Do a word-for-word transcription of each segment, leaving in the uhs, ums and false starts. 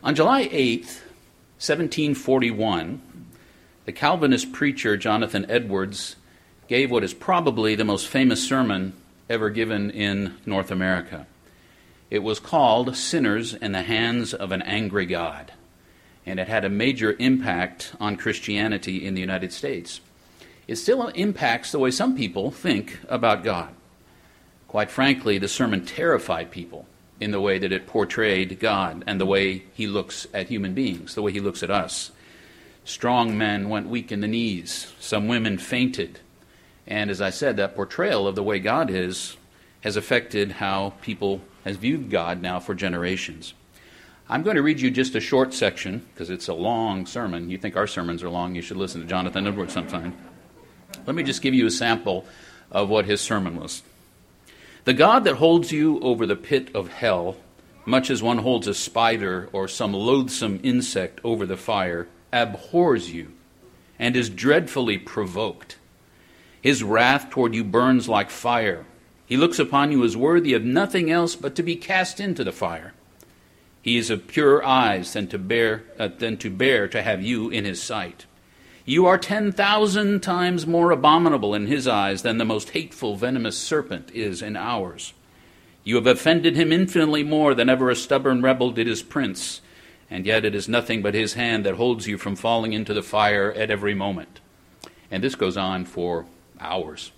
On July eighth, seventeen forty-one, the Calvinist preacher Jonathan Edwards gave what is probably the most famous sermon ever given in North America. It was called Sinners in the Hands of an Angry God, and it had a major impact on Christianity in the United States. It still impacts the way some people think about God. Quite frankly, the sermon terrified people in the way that it portrayed God and the way he looks at human beings, the way he looks at us. Strong men went weak in the knees. Some women fainted. And as I said, that portrayal of the way God is has affected how people have viewed God now for generations. I'm going to read you just a short section, because it's a long sermon. You think our sermons are long, you should listen to Jonathan Edwards sometime. Let me just give you a sample of what his sermon was. The God that holds you over the pit of hell, much as one holds a spider or some loathsome insect over the fire, abhors you and is dreadfully provoked. His wrath toward you burns like fire. He looks upon you as worthy of nothing else but to be cast into the fire. He is of purer eyes than to bear uh, than to bear to have you in his sight. You are ten thousand times more abominable in his eyes than the most hateful, venomous serpent is in ours. You have offended him infinitely more than ever a stubborn rebel did his prince, and yet it is nothing but his hand that holds you from falling into the fire at every moment. And this goes on for hours.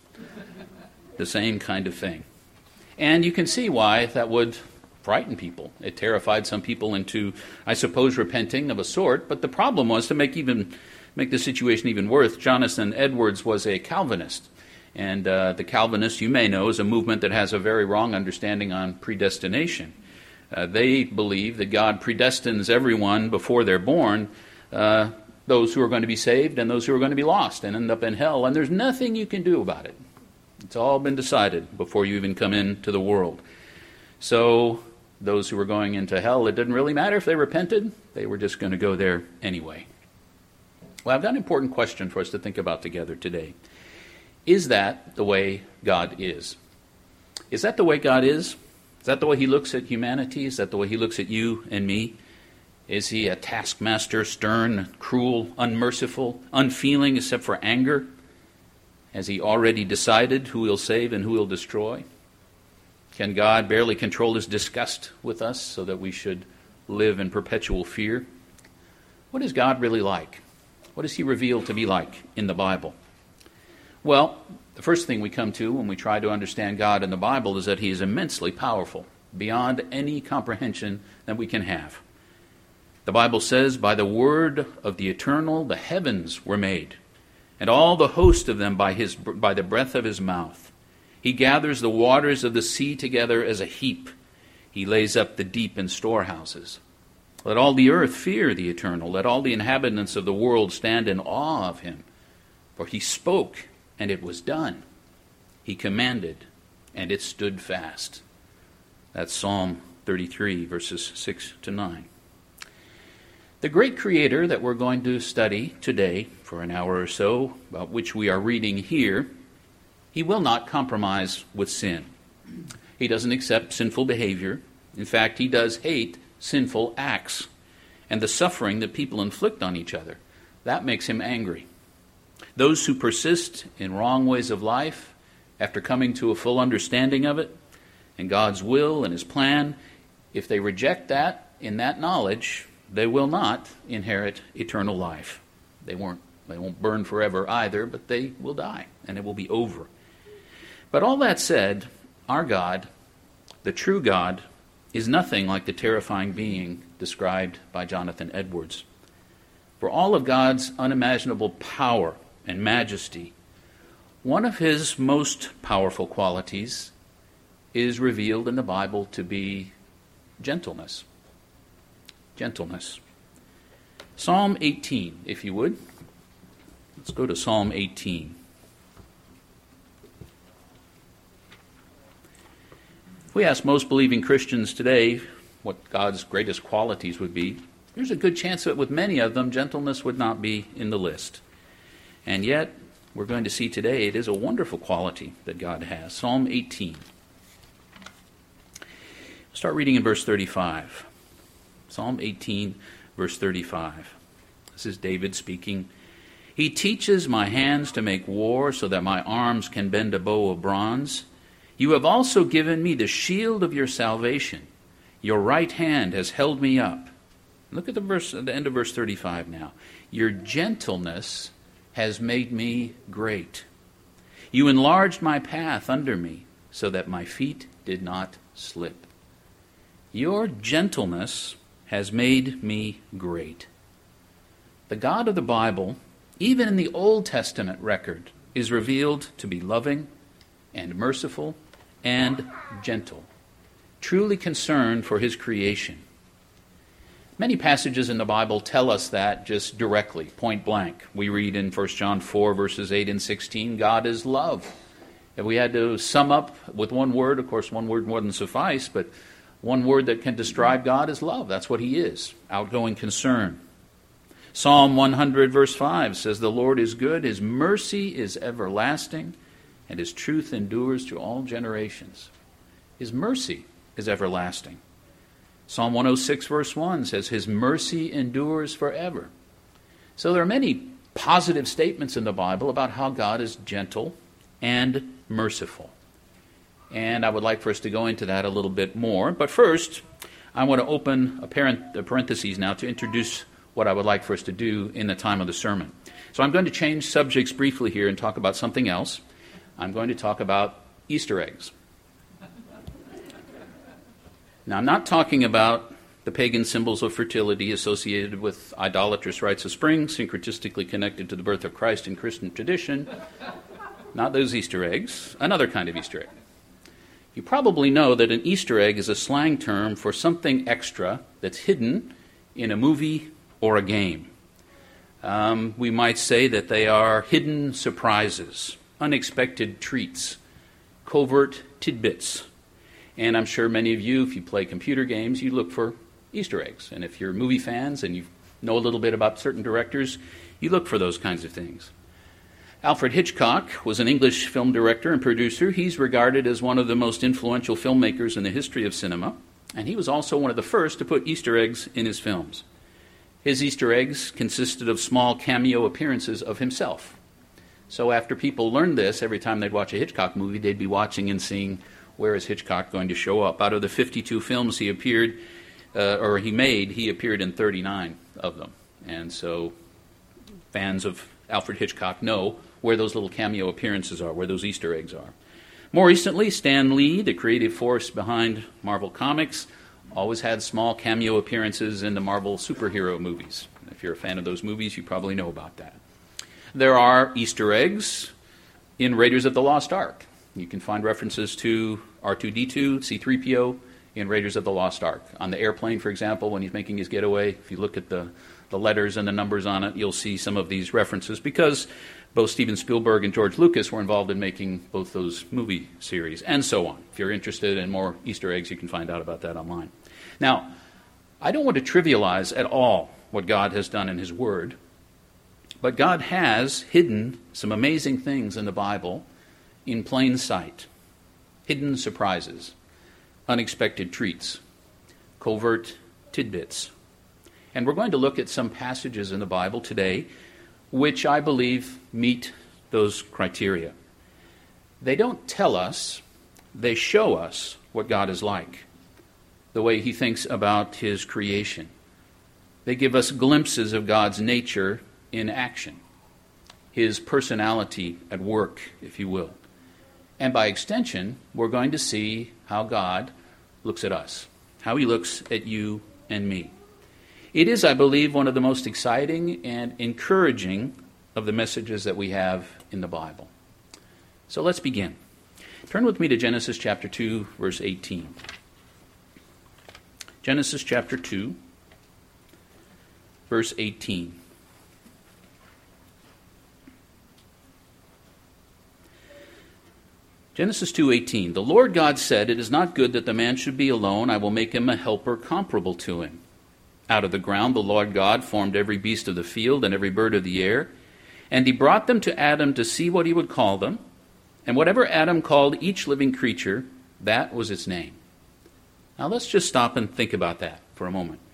The same kind of thing. And you can see why that would frighten people. It terrified some people into, I suppose, repenting of a sort, but the problem was, to make even make the situation even worse, Jonathan Edwards was a Calvinist. And uh, the Calvinists, you may know, is a movement that has a very wrong understanding on predestination. Uh, they believe that God predestines everyone before they're born, uh, those who are going to be saved and those who are going to be lost and end up in hell, and there's nothing you can do about it. It's all been decided before you even come into the world. So those who were going into hell, it didn't really matter if they repented. They were just going to go there anyway. Well, I've got an important question for us to think about together today. Is that the way God is? Is that the way God is? Is that the way he looks at humanity? Is that the way he looks at you and me? Is he a taskmaster, stern, cruel, unmerciful, unfeeling except for anger? Has he already decided who he'll save and who he'll destroy? Can God barely control his disgust with us so that we should live in perpetual fear? What is God really like? What is he revealed to be like in the Bible? Well, the first thing we come to when we try to understand God in the Bible is that he is immensely powerful, beyond any comprehension that we can have. The Bible says, by the word of the eternal, the heavens were made, and all the host of them by his by the breath of his mouth. He gathers the waters of the sea together as a heap. He lays up the deep in storehouses. Let all the earth fear the eternal. Let all the inhabitants of the world stand in awe of him. For he spoke, and it was done. He commanded, and it stood fast. That's Psalm thirty-three, verses six to nine. The great creator that we're going to study today for an hour or so, about which we are reading here, he will not compromise with sin. He doesn't accept sinful behavior. In fact, he does hate sinful acts and the suffering that people inflict on each other. That makes him angry. Those who persist in wrong ways of life, after coming to a full understanding of it and God's will and his plan, if they reject that in that knowledge, they will not inherit eternal life. They won't, they won't burn forever either, but they will die, and it will be over. But all that said, our God, the true God, is nothing like the terrifying being described by Jonathan Edwards. For all of God's unimaginable power and majesty, one of his most powerful qualities is revealed in the Bible to be gentleness. Gentleness. Psalm eighteen, if you would. Let's go to Psalm eighteen. If we ask most believing Christians today what God's greatest qualities would be, there's a good chance that with many of them, gentleness would not be in the list. And yet, we're going to see today it is a wonderful quality that God has. Psalm eighteen. Start reading in verse thirty-five. Psalm eighteen, verse thirty-five. This is David speaking. He teaches my hands to make war so that my arms can bend a bow of bronze. You have also given me the shield of your salvation. Your right hand has held me up. Look at the verse, the end of verse thirty-five now. Your gentleness has made me great. You enlarged my path under me so that my feet did not slip. Your gentleness has made me great. The God of the Bible, even in the Old Testament record, is revealed to be loving and merciful and gentle, truly concerned for his creation. Many passages in the Bible tell us that just directly, point blank. We read in First John four, verses eight and sixteen, God is love. If we had to sum up with one word, of course one word wouldn't suffice, but one word that can describe God is love. That's what he is, outgoing concern. Psalm one hundred, verse five says, the Lord is good, his mercy is everlasting, and his truth endures to all generations. His mercy is everlasting. Psalm one oh six, verse one says, his mercy endures forever. So there are many positive statements in the Bible about how God is gentle and merciful. And I would like for us to go into that a little bit more. But first, I want to open a parentheses now to introduce what I would like for us to do in the time of the sermon. So I'm going to change subjects briefly here and talk about something else. I'm going to talk about Easter eggs. Now, I'm not talking about the pagan symbols of fertility associated with idolatrous rites of spring, syncretistically connected to the birth of Christ in Christian tradition. Not those Easter eggs, another kind of Easter egg. You probably know that an Easter egg is a slang term for something extra that's hidden in a movie or a game. Um, we might say that they are hidden surprises, unexpected treats, covert tidbits. And I'm sure many of you, if you play computer games, you look for Easter eggs. And if you're movie fans and you know a little bit about certain directors, you look for those kinds of things. Alfred Hitchcock was an English film director and producer. He's regarded as one of the most influential filmmakers in the history of cinema. And he was also one of the first to put Easter eggs in his films. His Easter eggs consisted of small cameo appearances of himself. So after people learned this, every time they'd watch a Hitchcock movie, they'd be watching and seeing, where is Hitchcock going to show up? Out of the fifty-two films he appeared, uh, or he made, he appeared in thirty-nine of them. And so fans of Alfred Hitchcock know where those little cameo appearances are, where those Easter eggs are. More recently, Stan Lee, the creative force behind Marvel Comics, always had small cameo appearances in the Marvel superhero movies. If you're a fan of those movies, you probably know about that. There are Easter eggs in Raiders of the Lost Ark. You can find references to R two D two, C three P O in Raiders of the Lost Ark. On the airplane, for example, when he's making his getaway, if you look at the, the letters and the numbers on it, you'll see some of these references because both Steven Spielberg and George Lucas were involved in making both those movie series, and so on. If you're interested in more Easter eggs, you can find out about that online. Now, I don't want to trivialize at all what God has done in his Word, but God has hidden some amazing things in the Bible in plain sight. Hidden surprises, unexpected treats, covert tidbits. And we're going to look at some passages in the Bible today which I believe meet those criteria. They don't tell us, they show us what God is like, the way he thinks about his creation. They give us glimpses of God's nature in action, his personality at work, if you will. And by extension, we're going to see how God looks at us, how he looks at you and me. It is, I believe, one of the most exciting and encouraging of the messages that we have in the Bible. So let's begin. Turn with me to Genesis chapter two, verse eighteen. Genesis chapter two, verse eighteen. Genesis two eighteen. The Lord God said, "It is not good that the man should be alone. I will make him a helper comparable to him." Out of the ground the Lord God formed every beast of the field and every bird of the air, and he brought them to Adam to see what he would call them. And whatever Adam called each living creature, that was its name. Now let's just stop and think about that for a moment.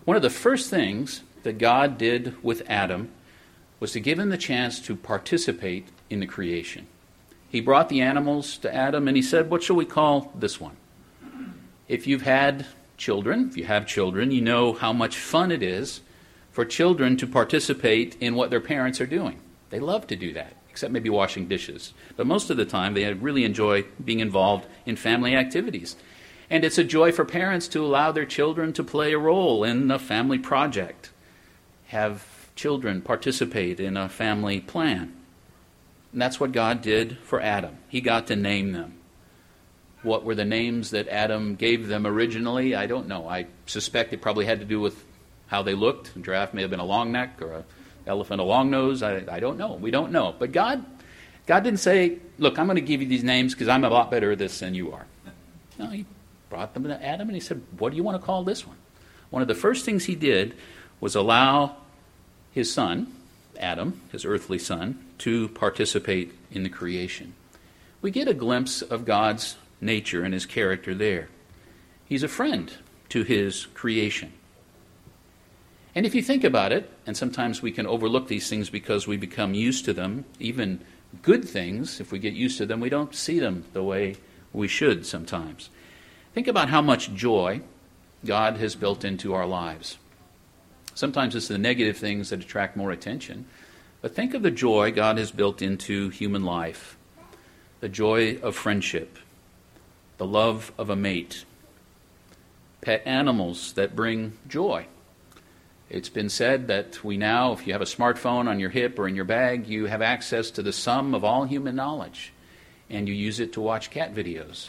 One of the first things that God did with Adam was to give him the chance to participate in the creation. He brought the animals to Adam and he said, what shall we call this one? If you've had children, if you have children, you know how much fun it is for children to participate in what their parents are doing. They love to do that, except maybe washing dishes. But most of the time, they really enjoy being involved in family activities. And it's a joy for parents to allow their children to play a role in a family project, have children participate in a family plan. And that's what God did for Adam. He got to name them. What were the names that Adam gave them originally? I don't know. I suspect it probably had to do with how they looked. A giraffe may have been a long neck, or an elephant a long nose. I, I don't know. We don't know. But God, God didn't say, look, I'm going to give you these names because I'm a lot better at this than you are. No, he brought them to Adam and he said, what do you want to call this one? One of the first things he did was allow his son, Adam, his earthly son, to participate in the creation. We get a glimpse of God's nature and his character there. He's a friend to his creation. And if you think about it, and sometimes we can overlook these things because we become used to them, even good things, if we get used to them, we don't see them the way we should sometimes. Think about how much joy God has built into our lives. Sometimes it's the negative things that attract more attention, but think of the joy God has built into human life, the joy of friendship, the love of a mate, pet animals that bring joy. It's been said that we now, if you have a smartphone on your hip or in your bag, you have access to the sum of all human knowledge, and you use it to watch cat videos.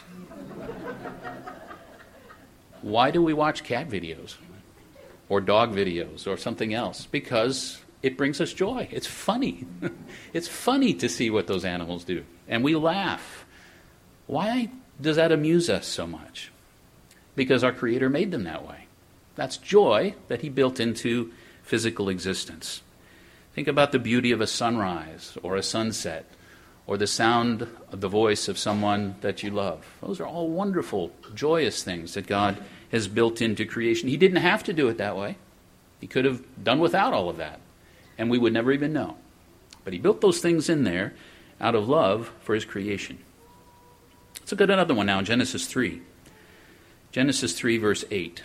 Why do we watch cat videos? Or dog videos, or something else? Because it brings us joy. It's funny. It's funny to see what those animals do. And we laugh. Why does that amuse us so much? Because our Creator made them that way. That's joy that He built into physical existence. Think about the beauty of a sunrise or a sunset, or the sound of the voice of someone that you love. Those are all wonderful, joyous things that God has built into creation. He didn't have to do it that way. He could have done without all of that, and we would never even know. But He built those things in there out of love for His creation. Let's look at another one now in Genesis three. Genesis three, verse eight.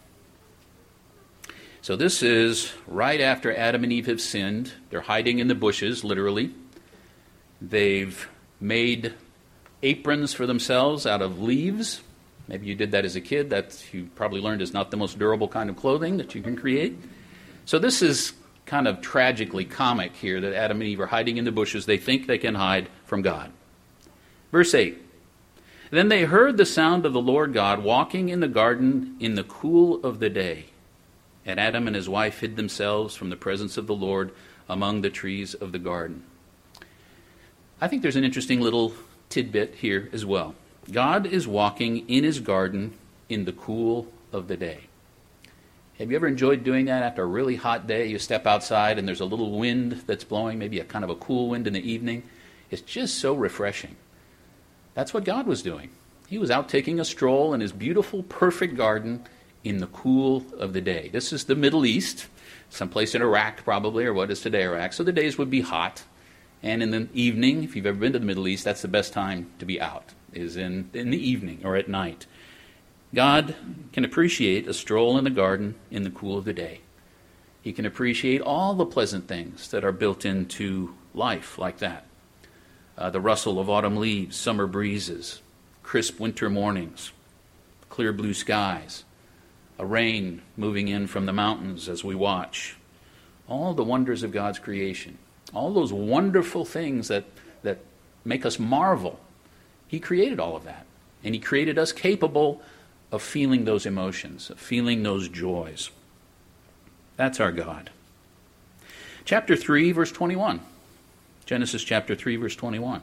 So this is right after Adam and Eve have sinned. They're hiding in the bushes, literally. They've made aprons for themselves out of leaves. Maybe you did that as a kid. That you probably learned is not the most durable kind of clothing that you can create. So this is kind of tragically comic here that Adam and Eve are hiding in the bushes. They think they can hide from God. Verse eight. Then they heard the sound of the Lord God walking in the garden in the cool of the day. And Adam and his wife hid themselves from the presence of the Lord among the trees of the garden. I think there's an interesting little tidbit here as well. God is walking in his garden in the cool of the day. Have you ever enjoyed doing that after a really hot day? You step outside and there's a little wind that's blowing, maybe a kind of a cool wind in the evening. It's just so refreshing. That's what God was doing. He was out taking a stroll in his beautiful, perfect garden in the cool of the day. This is the Middle East, someplace in Iraq probably, or what is today Iraq. So the days would be hot. And in the evening, if you've ever been to the Middle East, that's the best time to be out, is in, in the evening or at night. God can appreciate a stroll in the garden in the cool of the day. He can appreciate all the pleasant things that are built into life like that. Uh, the rustle of autumn leaves, summer breezes, crisp winter mornings, clear blue skies, a rain moving in from the mountains as we watch. All the wonders of God's creation. All those wonderful things that, that make us marvel. He created all of that. And he created us capable of feeling those emotions, of feeling those joys. That's our God. Chapter three, verse twenty-one. Genesis chapter three, verse twenty-one.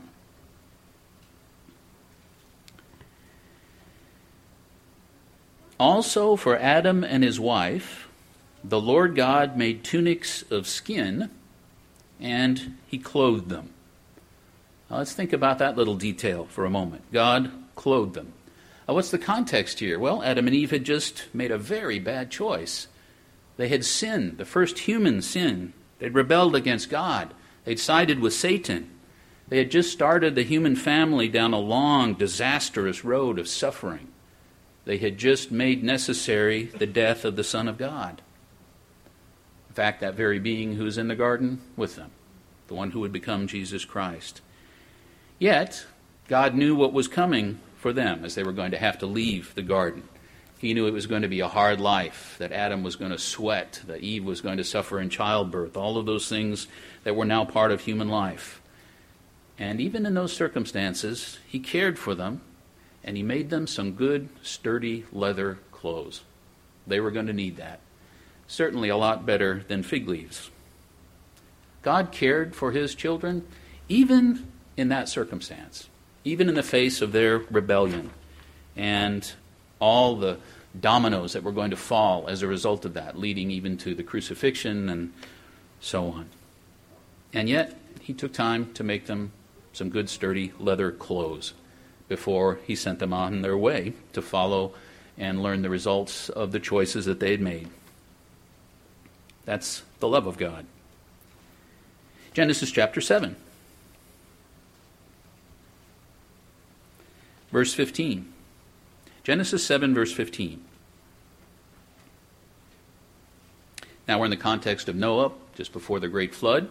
Also for Adam and his wife, the Lord God made tunics of skin, and he clothed them. Now let's think about that little detail for a moment. God clothed them. Now what's the context here? Well, Adam and Eve had just made a very bad choice. They had sinned, the first human sin. They'd rebelled against God. They'd sided with Satan. They had just started the human family down a long, disastrous road of suffering. They had just made necessary the death of the Son of God. In fact, that very being who was in the garden with them, the one who would become Jesus Christ. Yet, God knew what was coming for them as they were going to have to leave the garden. He knew it was going to be a hard life, that Adam was going to sweat, that Eve was going to suffer in childbirth, all of those things that were now part of human life. And even in those circumstances, he cared for them, and he made them some good, sturdy leather clothes. They were going to need that. Certainly a lot better than fig leaves. God cared for his children, even in that circumstance, even in the face of their rebellion and all the dominoes that were going to fall as a result of that, leading even to the crucifixion and so on. And yet, he took time to make them some good, sturdy leather clothes before he sent them on their way to follow and learn the results of the choices that they had made. That's the love of God. Genesis chapter seven. Verse fifteen. Genesis seven, verse fifteen. Now we're in the context of Noah, just before the great flood.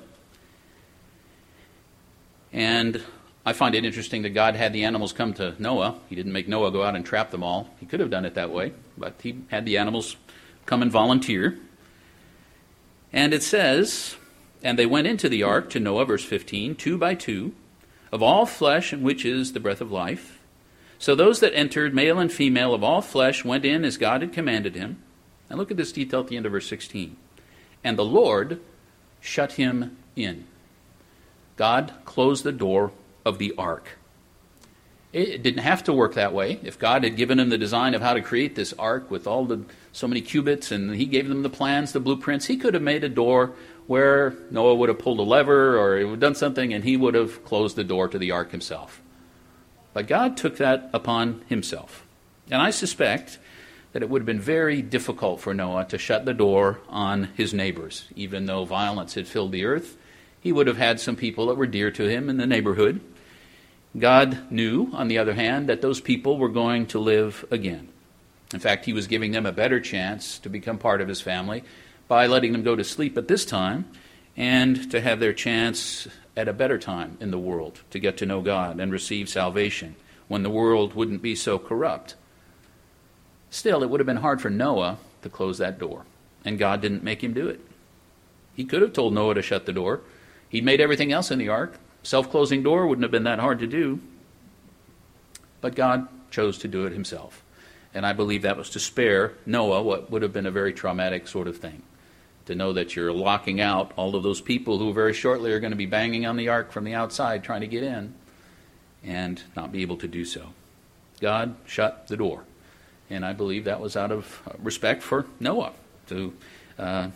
And I find it interesting that God had the animals come to Noah. He didn't make Noah go out and trap them all. He could have done it that way, but he had the animals come and volunteer. And it says, and they went into the ark to Noah, verse fifteen, two by two, of all flesh in which is the breath of life. So those that entered, male and female of all flesh, went in as God had commanded him. And look at this detail at the end of verse sixteen. And the Lord shut him in. God closed the door of the ark. It didn't have to work that way. If God had given him the design of how to create this ark with all the so many cubits, and he gave them the plans, the blueprints, he could have made a door where Noah would have pulled a lever or he would have done something, and he would have closed the door to the ark himself. But God took that upon himself. And I suspect that it would have been very difficult for Noah to shut the door on his neighbors. Even though violence had filled the earth, he would have had some people that were dear to him in the neighborhood. God knew, on the other hand, that those people were going to live again. In fact, he was giving them a better chance to become part of his family by letting them go to sleep at this time and to have their chance at a better time in the world to get to know God and receive salvation when the world wouldn't be so corrupt. Still, it would have been hard for Noah to close that door, and God didn't make him do it. He could have told Noah to shut the door. He'd made everything else in the ark. Self-closing door wouldn't have been that hard to do. But God chose to do it himself. And I believe that was to spare Noah what would have been a very traumatic sort of thing. To know that you're locking out all of those people who very shortly are going to be banging on the ark from the outside trying to get in and not be able to do so. God shut the door. And I believe that was out of respect for Noah to, uh,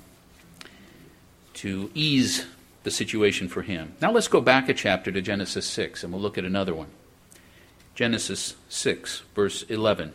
to ease the situation for him. Now let's go back a chapter to Genesis six, and we'll look at another one. Genesis six, verse eleven.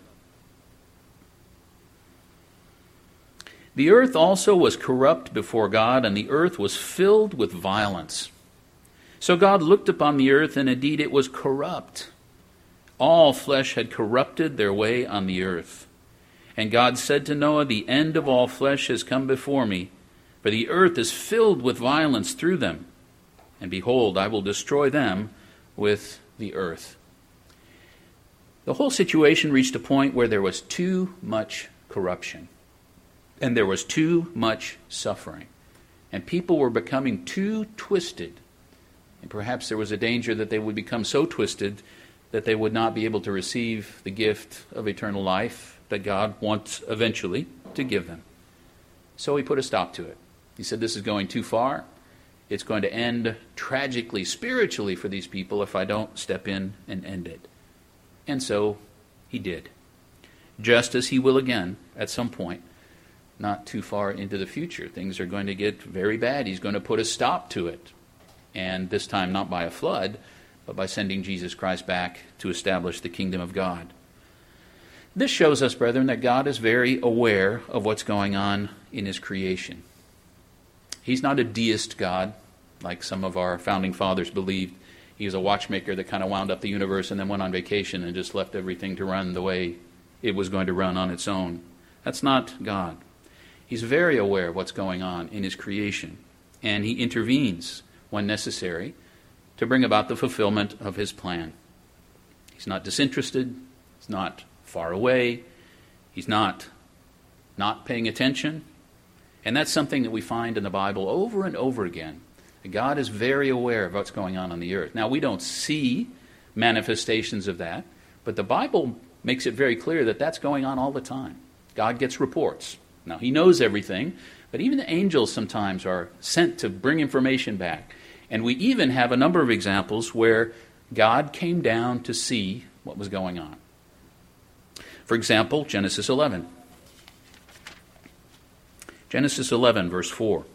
The earth also was corrupt before God, and the earth was filled with violence. So God looked upon the earth, and indeed it was corrupt. All flesh had corrupted their way on the earth. And God said to Noah, the end of all flesh has come before me, for the earth is filled with violence through them. And behold, I will destroy them with the earth. The whole situation reached a point where there was too much corruption. And there was too much suffering. And people were becoming too twisted. And perhaps there was a danger that they would become so twisted that they would not be able to receive the gift of eternal life that God wants eventually to give them. So he put a stop to it. He said, this is going too far. It's going to end tragically, spiritually for these people if I don't step in and end it. And so he did. Just as he will again at some point, not too far into the future. Things are going to get very bad. He's going to put a stop to it. And this time not by a flood, but by sending Jesus Christ back to establish the kingdom of God. This shows us, brethren, that God is very aware of what's going on in his creation. He's not a deist God, like some of our founding fathers believed. He was a watchmaker that kind of wound up the universe and then went on vacation and just left everything to run the way it was going to run on its own. That's not God. He's very aware of what's going on in his creation, and he intervenes when necessary to bring about the fulfillment of his plan. He's not disinterested. He's not far away. He's not not paying attention. And that's something that we find in the Bible over and over again. God is very aware of what's going on on the earth. Now, we don't see manifestations of that, but the Bible makes it very clear that that's going on all the time. God gets reports. Now, he knows everything, but even the angels sometimes are sent to bring information back. And we even have a number of examples where God came down to see what was going on. For example, Genesis eleven. Genesis eleven, verse four.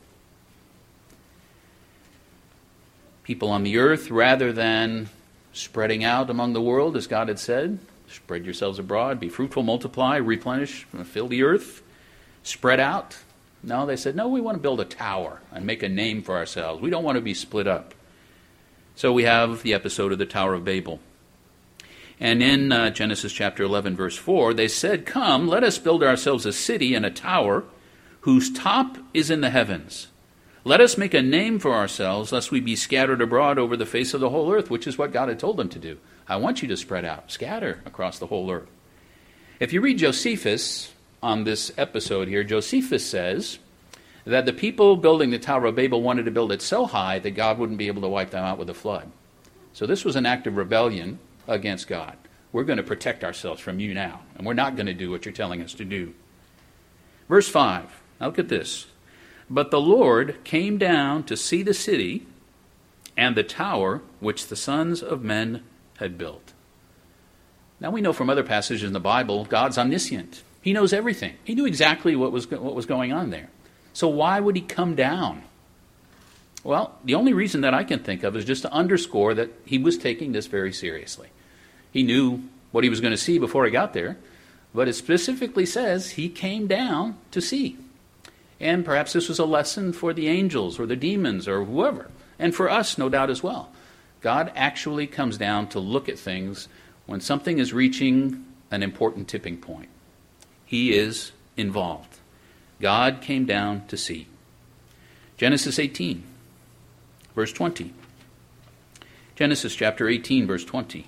People on the earth, rather than spreading out among the world, as God had said, spread yourselves abroad, be fruitful, multiply, replenish, fill the earth, spread out. No, they said, no, we want to build a tower and make a name for ourselves. We don't want to be split up. So we have the episode of the Tower of Babel. And in uh, Genesis chapter eleven, verse four, they said, come, let us build ourselves a city and a tower whose top is in the heavens. Let us make a name for ourselves, lest we be scattered abroad over the face of the whole earth, which is what God had told them to do. I want you to spread out, scatter across the whole earth. If you read Josephus on this episode here, Josephus says that the people building the Tower of Babel wanted to build it so high that God wouldn't be able to wipe them out with a flood. So this was an act of rebellion against God. We're going to protect ourselves from you now, and we're not going to do what you're telling us to do. Verse five, now look at this. But the Lord came down to see the city and the tower which the sons of men had built. Now we know from other passages in the Bible, God's omniscient. He knows everything. He knew exactly what was what was going on there. So why would he come down? Well, the only reason that I can think of is just to underscore that he was taking this very seriously. He knew what he was going to see before he got there, but it specifically says he came down to see. And perhaps this was a lesson for the angels or the demons or whoever, and for us, no doubt, as well. God actually comes down to look at things when something is reaching an important tipping point. He is involved. God came down to see. Genesis eighteen, verse twenty. Genesis chapter eighteen, verse twenty.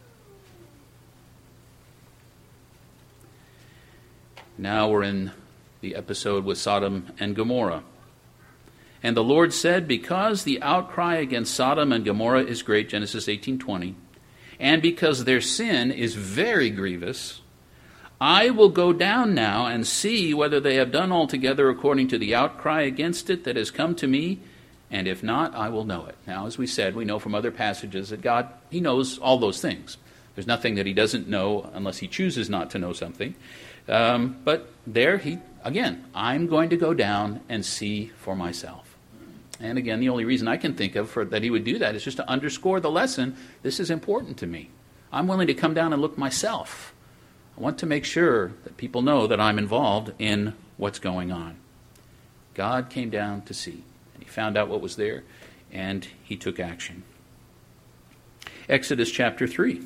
Now we're in the episode with Sodom and Gomorrah. And the Lord said, because the outcry against Sodom and Gomorrah is great, Genesis eighteen twenty, and because their sin is very grievous, I will go down now and see whether they have done altogether according to the outcry against it that has come to me, and if not, I will know it. Now, as we said, we know from other passages that God, he knows all those things. There's nothing that he doesn't know unless he chooses not to know something. Um, but there he, again, I'm going to go down and see for myself. And again, the only reason I can think of for that he would do that is just to underscore the lesson, this is important to me. I'm willing to come down and look myself. I want to make sure that people know that I'm involved in what's going on. God came down to see. And he found out what was there, and he took action. Exodus chapter three.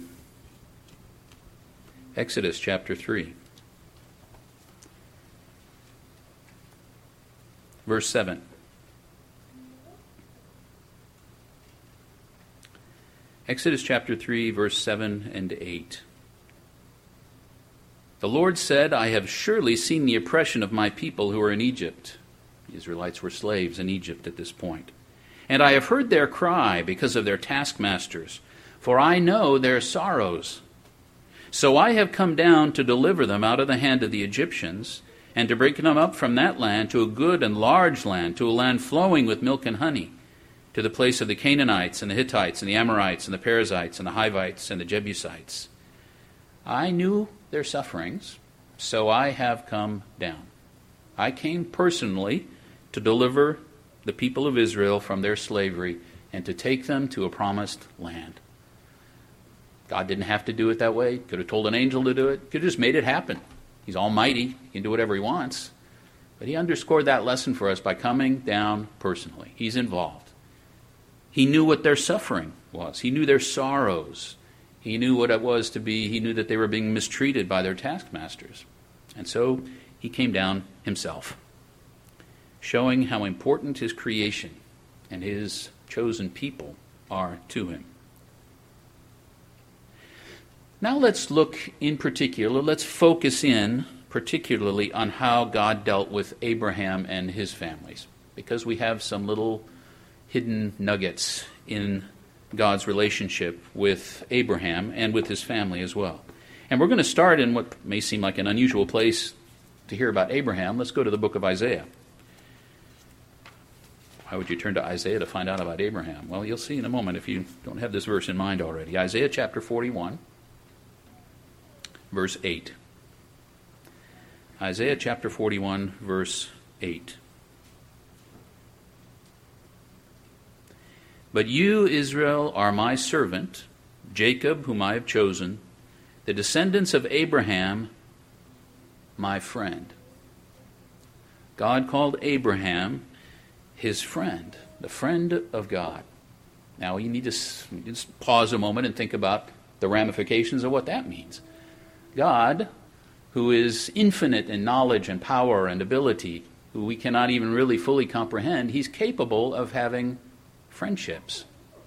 Exodus chapter three. Verse seven. Exodus chapter three, verse seven and eight. The Lord said, I have surely seen the oppression of my people who are in Egypt. The Israelites were slaves in Egypt at this point. And I have heard their cry because of their taskmasters, for I know their sorrows. So I have come down to deliver them out of the hand of the Egyptians, and to bring them up from that land to a good and large land, to a land flowing with milk and honey, to the place of the Canaanites and the Hittites and the Amorites and the Perizzites and the Hivites and the Jebusites. I knew their sufferings, so I have come down. I came personally to deliver the people of Israel from their slavery and to take them to a promised land. God didn't have to do it that way. Could have told an angel to do it. Could have just made it happen. He's almighty. He can do whatever he wants. But he underscored that lesson for us by coming down personally. He's involved. He knew what their suffering was. He knew their sorrows. He knew what it was to be, he knew that they were being mistreated by their taskmasters. And so he came down himself, showing how important his creation and his chosen people are to him. Now let's look in particular, let's focus in particularly on how God dealt with Abraham and his families, because we have some little hidden nuggets in God's relationship with Abraham and with his family as well. And we're going to start in what may seem like an unusual place to hear about Abraham. Let's go to the book of Isaiah. Why would you turn to Isaiah to find out about Abraham? Well, you'll see in a moment if you don't have this verse in mind already. Isaiah chapter forty-one, verse eight. Isaiah chapter forty-one, verse eight. But you, Israel, are my servant, Jacob, whom I have chosen, the descendants of Abraham, my friend. God called Abraham his friend, the friend of God. Now, you need to just pause a moment and think about the ramifications of what that means. God, who is infinite in knowledge and power and ability, who we cannot even really fully comprehend, he's capable of having friendships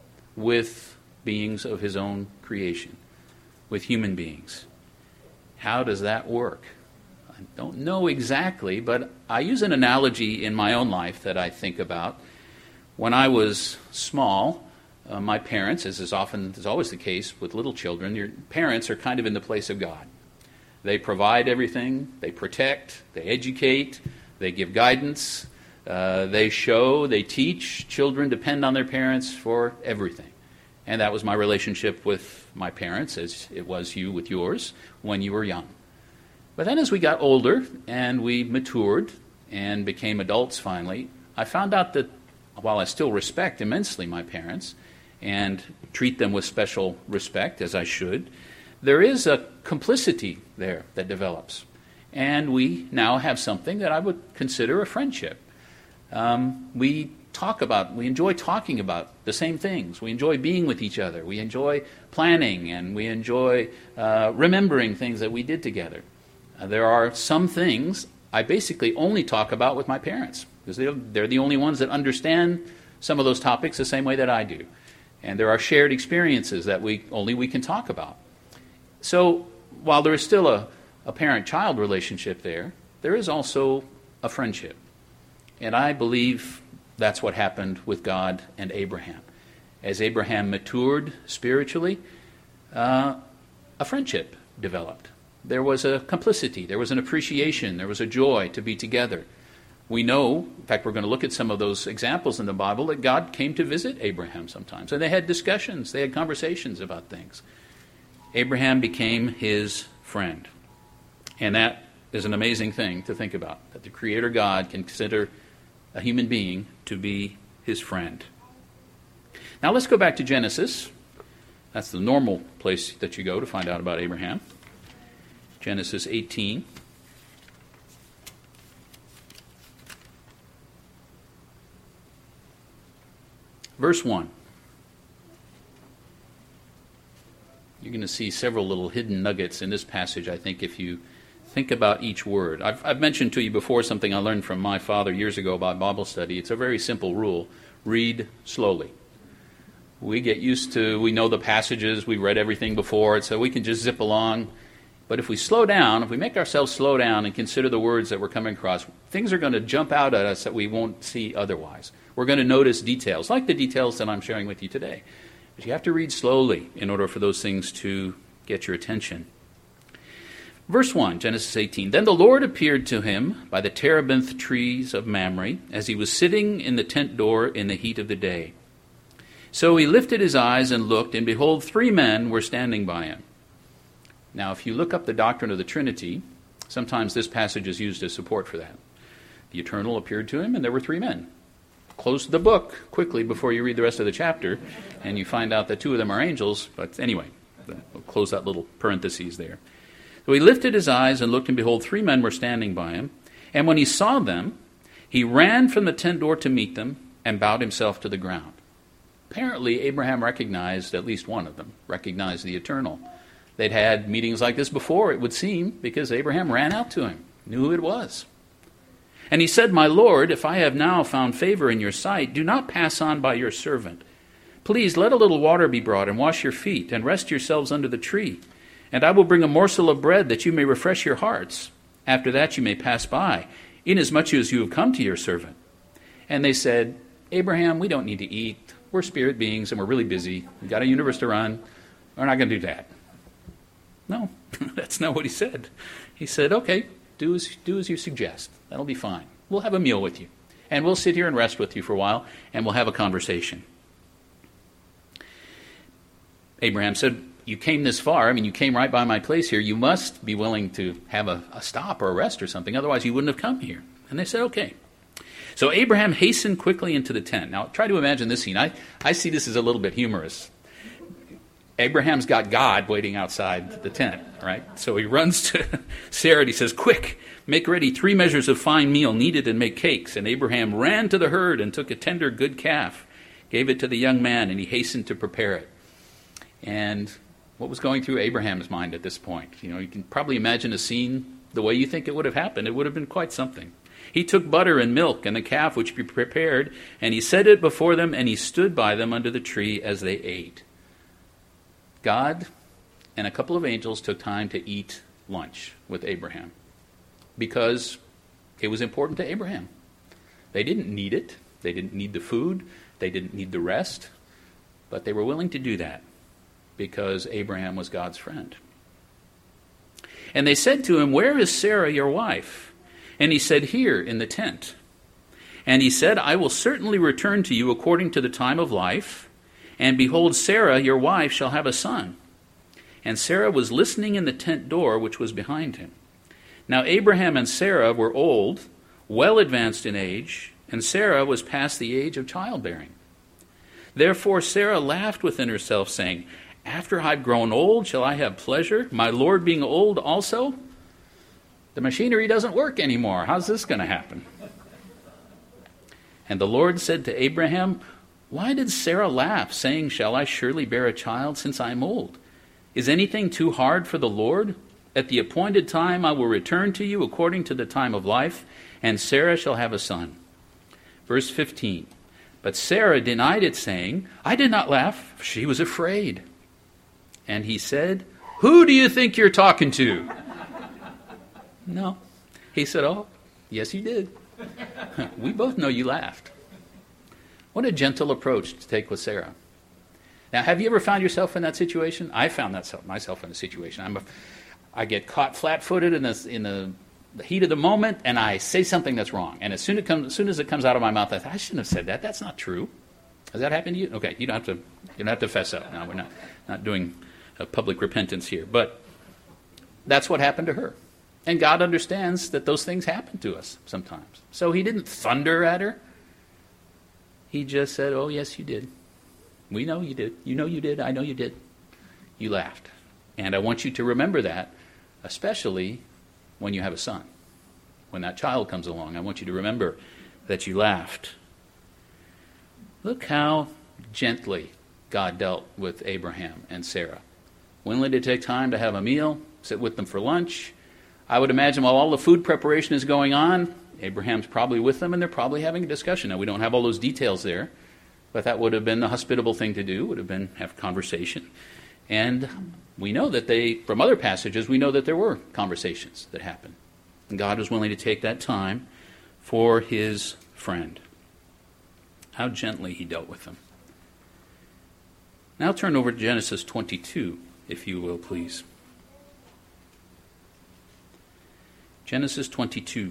with beings of his own creation, with human beings. How does that work? I don't know exactly, but I use an analogy in my own life that I think about. When I was small, uh, my parents, as is often is always the case with little children, your parents are kind of in the place of God. They provide everything, they protect, they educate, they give guidance, uh, they show, they teach. Children depend on their parents for everything. And that was my relationship with my parents, as it was you with yours when you were young. But then as we got older and we matured and became adults finally, I found out that while I still respect immensely my parents and treat them with special respect, as I should, there is a complicity there that develops. And we now have something that I would consider a friendship. Um, we talk about, we enjoy talking about the same things. We enjoy being with each other. We enjoy planning, and we enjoy uh, remembering things that we did together. Uh, there are some things I basically only talk about with my parents, because they're, they're the only ones that understand some of those topics the same way that I do. And there are shared experiences that we only we can talk about. So while there is still a, a parent-child relationship there, there is also a friendship. And I believe that's what happened with God and Abraham. As Abraham matured spiritually, uh, a friendship developed. There was a complicity, there was an appreciation, there was a joy to be together. We know, in fact, we're going to look at some of those examples in the Bible, that God came to visit Abraham sometimes. And they had discussions, they had conversations about things. Abraham became his friend. And that is an amazing thing to think about, that the Creator God can consider a human being to be his friend. Now let's go back to Genesis. That's the normal place that you go to find out about Abraham. Genesis eighteen. Verse one. You're going to see several little hidden nuggets in this passage, I think, if you think about each word. I've, I've mentioned to you before something I learned from my father years ago about Bible study. It's a very simple rule. Read slowly. We get used to, we know the passages, we read everything before, so we can just zip along. But if we slow down, if we make ourselves slow down and consider the words that we're coming across, things are going to jump out at us that we won't see otherwise. We're going to notice details, like the details that I'm sharing with you today. But you have to read slowly in order for those things to get your attention. Verse one, Genesis eighteen. Then the Lord appeared to him by the terebinth trees of Mamre, as he was sitting in the tent door in the heat of the day. So he lifted his eyes and looked, and behold, three men were standing by him. Now, if you look up the doctrine of the Trinity, sometimes this passage is used as support for that. The Eternal appeared to him, and there were three men. Close the book quickly before you read the rest of the chapter, and you find out that two of them are angels. But anyway, We'll close that little parentheses there. So he lifted his eyes and looked, and behold, three men were standing by him. And when he saw them, he ran from the tent door to meet them and bowed himself to the ground. Apparently, Abraham recognized, at least one of them, recognized the Eternal. They'd had meetings like this before, it would seem, because Abraham ran out to him, knew who it was. And he said, "My Lord, if I have now found favor in your sight, do not pass on by your servant. Please let a little water be brought, and wash your feet, and rest yourselves under the tree. And I will bring a morsel of bread, that you may refresh your hearts. After that you may pass by, inasmuch as you have come to your servant." And they said, "Abraham, we don't need to eat. We're spirit beings, and we're really busy. We've got a universe to run. We're not going to do that." No, that's not what he said. He said, "Okay, do as, do as you suggest. That'll be fine. We'll have a meal with you. And we'll sit here and rest with you for a while, and we'll have a conversation." Abraham said, "You came this far. I mean, you came right by my place here. You must be willing to have a, a stop or a rest or something. Otherwise, you wouldn't have come here." And they said, "Okay." So Abraham hastened quickly into the tent. Now, try to imagine this scene. I, I see this as a little bit humorous. Abraham's got God waiting outside the tent, right? So he runs to Sarah and he says, "Quick, make ready three measures of fine meal, knead it and make cakes." And Abraham ran to the herd and took a tender, good calf, gave it to the young man, and he hastened to prepare it. And what was going through Abraham's mind at this point? You know, you can probably imagine a scene the way you think it would have happened. It would have been quite something. He took butter and milk and the calf which he prepared, and he set it before them, and he stood by them under the tree as they ate. God and a couple of angels took time to eat lunch with Abraham because it was important to Abraham. They didn't need it. They didn't need the food. They didn't need the rest. But they were willing to do that because Abraham was God's friend. And they said to him, "Where is Sarah, your wife?" And he said, "Here in the tent." And he said, "I will certainly return to you according to the time of life. And behold, Sarah, your wife, shall have a son." And Sarah was listening in the tent door, which was behind him. Now Abraham and Sarah were old, well advanced in age, and Sarah was past the age of childbearing. Therefore Sarah laughed within herself, saying, "After I've grown old, shall I have pleasure, my Lord being old also? The machinery doesn't work anymore. How's this going to happen?" And the Lord said to Abraham, "Why did Sarah laugh, saying, 'Shall I surely bear a child since I am old?' Is anything too hard for the Lord? At the appointed time I will return to you according to the time of life, and Sarah shall have a son." Verse fifteen, but Sarah denied it, saying, "I did not laugh." She was afraid. And he said, "Who do you think you're talking to?" No. He said, "Oh, yes, you did. We both know you laughed." What a gentle approach to take with Sarah. Now, have you ever found yourself in that situation? I found that myself in a situation. I'm a, I get caught flat-footed in, this, in the, the heat of the moment, and I say something that's wrong. And as soon, it comes, as soon as it comes out of my mouth, I think, I shouldn't have said that. That's not true. Has that happened to you? Okay, you don't have to. You don't have to fess up. No, we're not not doing a public repentance here. But that's what happened to her. And God understands that those things happen to us sometimes. So he didn't thunder at her. He just said, "Oh, yes, you did. We know you did. You know you did. I know you did. You laughed." And I want you to remember that, especially when you have a son. When that child comes along, I want you to remember that you laughed. Look how gently God dealt with Abraham and Sarah. Willing to take time to have a meal, sit with them for lunch. I would imagine while all the food preparation is going on, Abraham's probably with them, and they're probably having a discussion. Now, we don't have all those details there, but that would have been the hospitable thing to do, would have been have conversation. And we know that they, from other passages, we know that there were conversations that happened. And God was willing to take that time for his friend. How gently he dealt with them. Now turn over to Genesis twenty-two, if you will, please. Genesis twenty-two.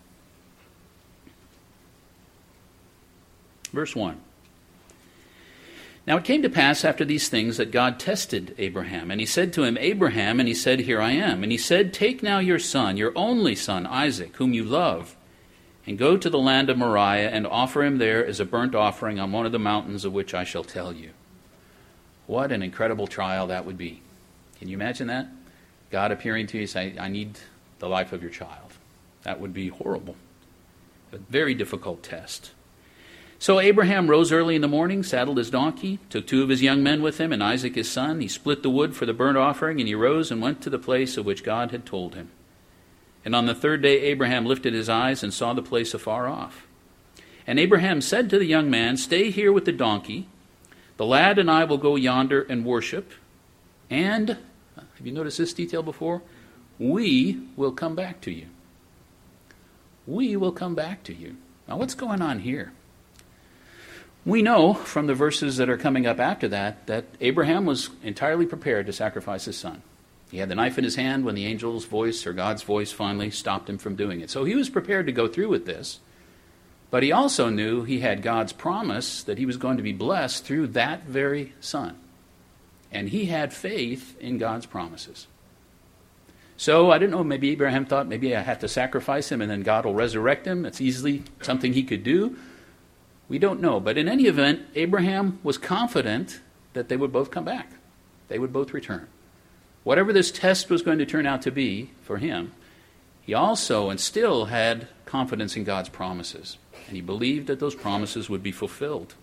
Verse one. Now it came to pass after these things that God tested Abraham. And he said to him, "Abraham," and he said, "Here I am." And he said, "Take now your son, your only son, Isaac, whom you love, and go to the land of Moriah, and offer him there as a burnt offering on one of the mountains of which I shall tell you." What an incredible trial that would be. Can you imagine that? God appearing to you and saying, I need the life of your child. That would be horrible. A very difficult test. So Abraham rose early in the morning, saddled his donkey, took two of his young men with him and Isaac his son. He split the wood for the burnt offering, and he rose and went to the place of which God had told him. And on the third day Abraham lifted his eyes and saw the place afar off. And Abraham said to the young man, Stay here with the donkey. The lad and I will go yonder and worship. And, have you noticed this detail before? We will come back to you. We will come back to you. Now what's going on here? We know from the verses that are coming up after that that Abraham was entirely prepared to sacrifice his son. He had the knife in his hand when the angel's voice or God's voice finally stopped him from doing it. So he was prepared to go through with this. But he also knew he had God's promise that he was going to be blessed through that very son. And he had faith in God's promises. So I didn't know, maybe Abraham thought maybe I have to sacrifice him and then God will resurrect him. It's easily something he could do. We don't know. But in any event, Abraham was confident that they would both come back. They would both return. Whatever this test was going to turn out to be for him, he also and still had confidence in God's promises. And he believed that those promises would be fulfilled.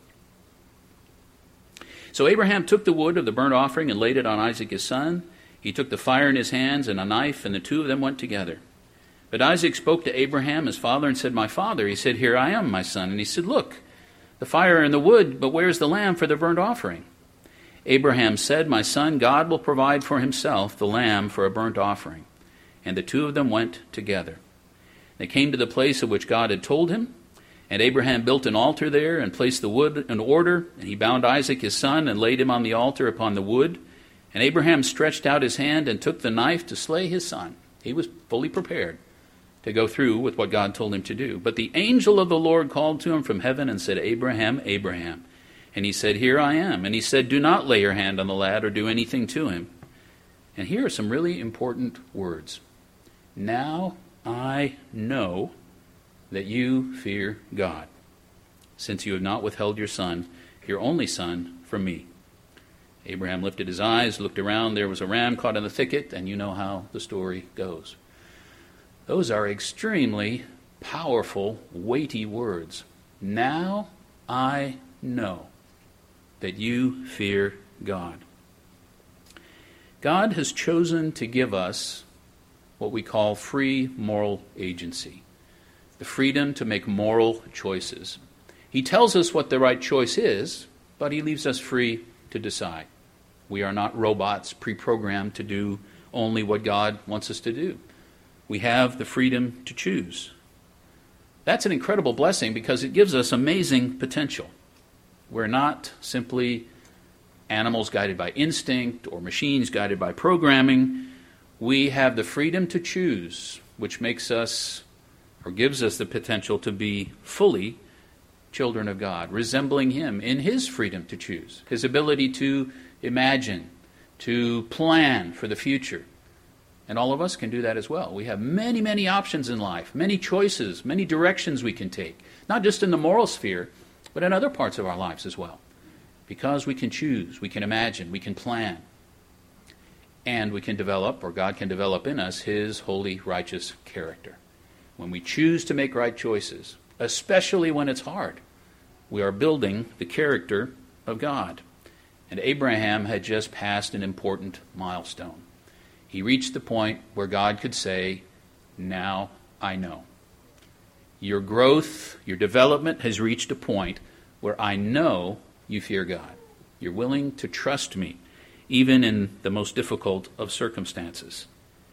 So Abraham took the wood of the burnt offering and laid it on Isaac his son. He took the fire in his hands and a knife, and the two of them went together. But Isaac spoke to Abraham, his father, and said, My father. He said, Here I am, my son. And he said, Look, the fire and the wood, but where's the lamb for the burnt offering? Abraham said, My son, God will provide for himself the lamb for a burnt offering. And the two of them went together. They came to the place of which God had told him. And Abraham built an altar there and placed the wood in order. And he bound Isaac his son and laid him on the altar upon the wood. And Abraham stretched out his hand and took the knife to slay his son. He was fully prepared to go through with what God told him to do. But the angel of the Lord called to him from heaven and said, Abraham, Abraham. And he said, Here I am. And he said, Do not lay your hand on the lad or do anything to him. And here are some really important words. Now I know that you fear God, since you have not withheld your son, your only son, from me. Abraham lifted his eyes, looked around. There was a ram caught in the thicket, and you know how the story goes. Those are extremely powerful, weighty words. Now I know that you fear God. God has chosen to give us what we call free moral agency, the freedom to make moral choices. He tells us what the right choice is, but he leaves us free to decide. We are not robots pre-programmed to do only what God wants us to do. We have the freedom to choose. That's an incredible blessing because it gives us amazing potential. We're not simply animals guided by instinct or machines guided by programming. We have the freedom to choose, which makes us or gives us the potential to be fully children of God, resembling him in his freedom to choose, his ability to imagine, to plan for the future. And all of us can do that as well. We have many, many options in life, many choices, many directions we can take, not just in the moral sphere, but in other parts of our lives as well. Because we can choose, we can imagine, we can plan, and we can develop, or God can develop in us, his holy, righteous character. When we choose to make right choices, especially when it's hard, we are building the character of God. And Abraham had just passed an important milestone. He reached the point where God could say, Now I know. Your growth, your development has reached a point where I know you fear God. You're willing to trust me, even in the most difficult of circumstances.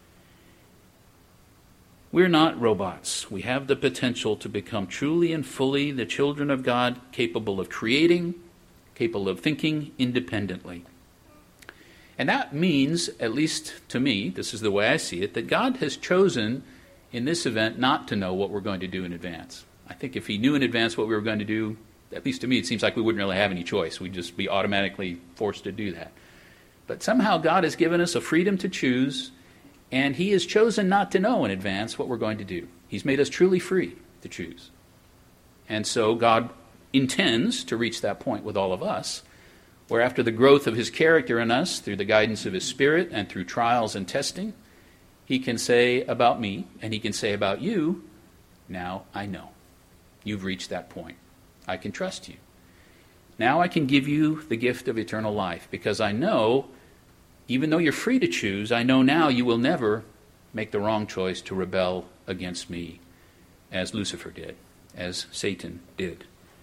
We're not robots. We have the potential to become truly and fully the children of God, capable of creating, capable of thinking independently. And that means, at least to me, this is the way I see it, that God has chosen in this event not to know what we're going to do in advance. I think if he knew in advance what we were going to do, at least to me, it seems like we wouldn't really have any choice. We'd just be automatically forced to do that. But somehow God has given us a freedom to choose, and he has chosen not to know in advance what we're going to do. He's made us truly free to choose. And so God intends to reach that point with all of us, where after the growth of his character in us, through the guidance of his Spirit and through trials and testing, he can say about me, and he can say about you, now I know. You've reached that point. I can trust you. Now I can give you the gift of eternal life, because I know, even though you're free to choose, I know now you will never make the wrong choice to rebel against me, as Lucifer did, as Satan did.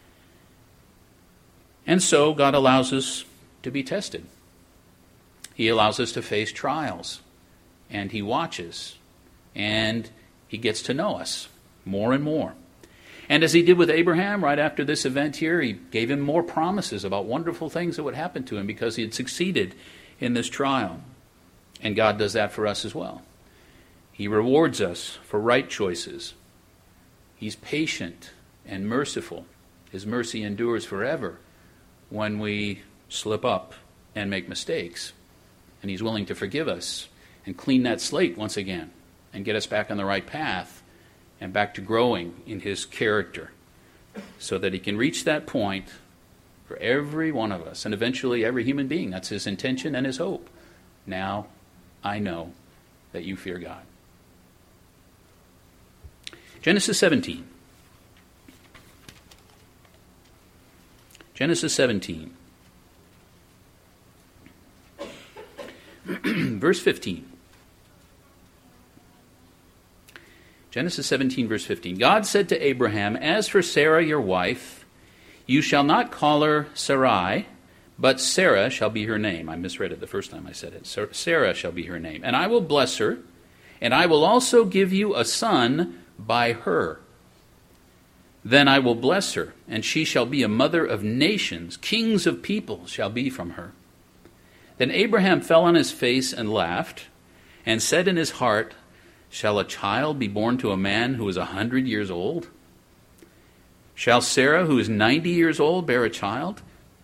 And so God allows us to be tested. He allows us to face trials, and he watches, and he gets to know us more and more. And as he did with Abraham right after this event here, he gave him more promises about wonderful things that would happen to him because he had succeeded in this trial. And God does that for us as well. He rewards us for right choices. He's patient and merciful. His mercy endures forever when we slip up and make mistakes. And he's willing to forgive us and clean that slate once again and get us back on the right path and back to growing in his character, so that he can reach that point for every one of us and eventually every human being. That's his intention and his hope. Now I know that you fear God. Genesis seventeen. Genesis seventeen. Verse fifteen. Genesis seventeen, verse fifteen. God said to Abraham, "As for Sarah your wife, you shall not call her Sarai, but Sarah shall be her name." I misread it the first time I said it. Sarah shall be her name. "And I will bless her, and I will also give you a son by her. Then I will bless her, and she shall be a mother of nations. Kings of peoples shall be from her." Then Abraham fell on his face and laughed, and said in his heart, "Shall a child be born to a man who is a hundred years old? Shall Sarah, who is ninety years old, bear a child?"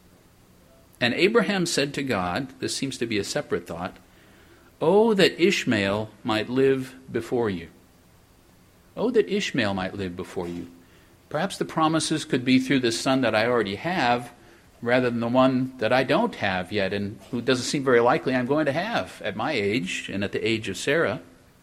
And Abraham said to God, this seems to be a separate thought, "Oh, that Ishmael might live before you. Oh, that Ishmael might live before you. Perhaps the promises could be through the son that I already have, rather than the one that I don't have yet, and who doesn't seem very likely I'm going to have at my age and at the age of Sarah.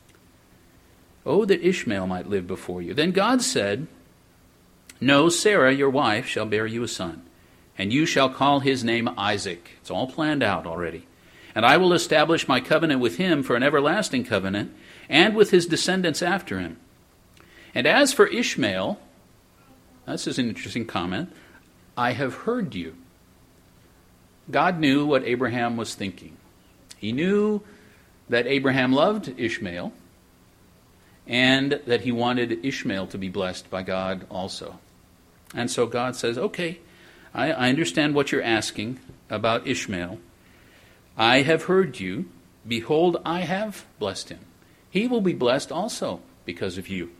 Oh, that Ishmael might live before you." Then God said, "No, Sarah, your wife, shall bear you a son, and you shall call his name Isaac." It's all planned out already. "And I will establish my covenant with him for an everlasting covenant, and with his descendants after him. And as for Ishmael," this is an interesting comment, "I have heard you." God knew what Abraham was thinking. He knew that Abraham loved Ishmael, and that he wanted Ishmael to be blessed by God also. And so God says, okay, I, I understand what you're asking about Ishmael. I have heard you. Behold, I have blessed him. He will be blessed also because of you.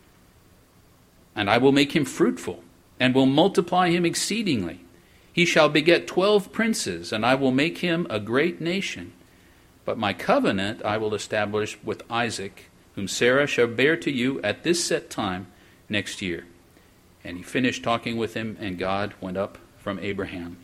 And I will make him fruitful, and will multiply him exceedingly. He shall beget twelve princes, and I will make him a great nation. But my covenant I will establish with Isaac, whom Sarah shall bear to you at this set time next year. And he finished talking with him, and God went up from Abraham.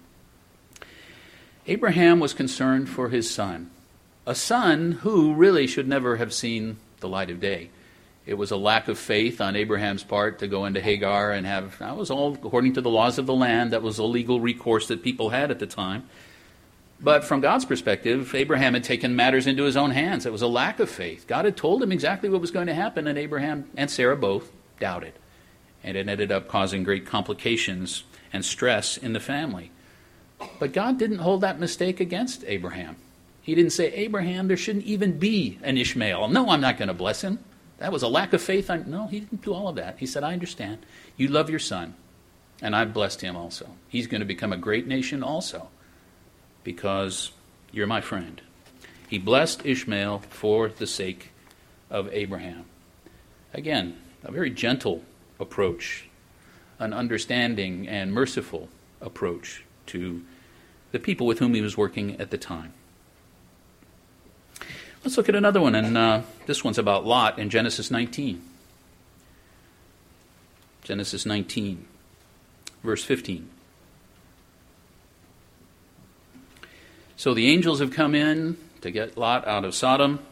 Abraham was concerned for his son, a son who really should never have seen the light of day. It was a lack of faith on Abraham's part to go into Hagar and have, that was all according to the laws of the land, that was a legal recourse that people had at the time. But from God's perspective, Abraham had taken matters into his own hands. It was a lack of faith. God had told him exactly what was going to happen, and Abraham and Sarah both doubted. And it ended up causing great complications and stress in the family. But God didn't hold that mistake against Abraham. He didn't say, "Abraham, there shouldn't even be an Ishmael. No, I'm not going to bless him. That was a lack of faith." I, no, he didn't do all of that. He said, "I understand. You love your son, and I've blessed him also. He's going to become a great nation also, because you're my friend." He blessed Ishmael for the sake of Abraham. Again, a very gentle approach, an understanding and merciful approach to the people with whom he was working at the time. Let's look at another one, and uh, this one's about Lot in Genesis nineteen. Genesis nineteen, verse fifteen. So the angels have come in to get Lot out of Sodom.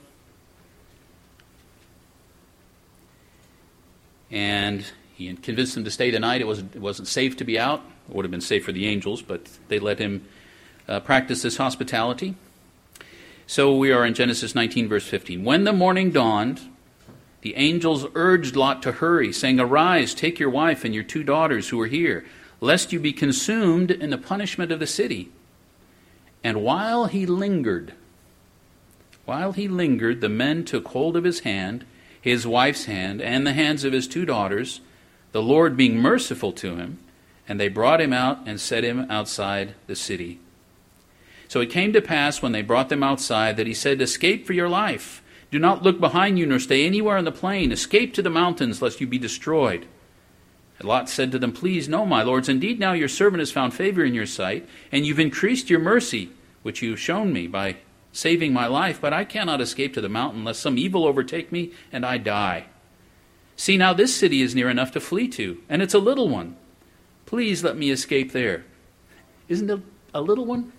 And he convinced him to stay the night. It wasn't, it wasn't safe to be out. It would have been safe for the angels, but they let him uh, practice this hospitality. So we are in Genesis nineteen, verse fifteen. When the morning dawned, the angels urged Lot to hurry, saying, "Arise, take your wife and your two daughters who are here, lest you be consumed in the punishment of the city." And while he lingered, while he lingered, the men took hold of his hand, his wife's hand, and the hands of his two daughters, the Lord being merciful to him, and they brought him out and set him outside the city. So it came to pass when they brought them outside that he said, "Escape for your life. Do not look behind you nor stay anywhere on the plain. Escape to the mountains, lest you be destroyed." And Lot said to them, "Please, no, my lords. Indeed, now your servant has found favor in your sight, and you've increased your mercy, which you've shown me by saving my life. But I cannot escape to the mountain, lest some evil overtake me and I die. See, now this city is near enough to flee to, and it's a little one. Please let me escape there. Isn't it a little one?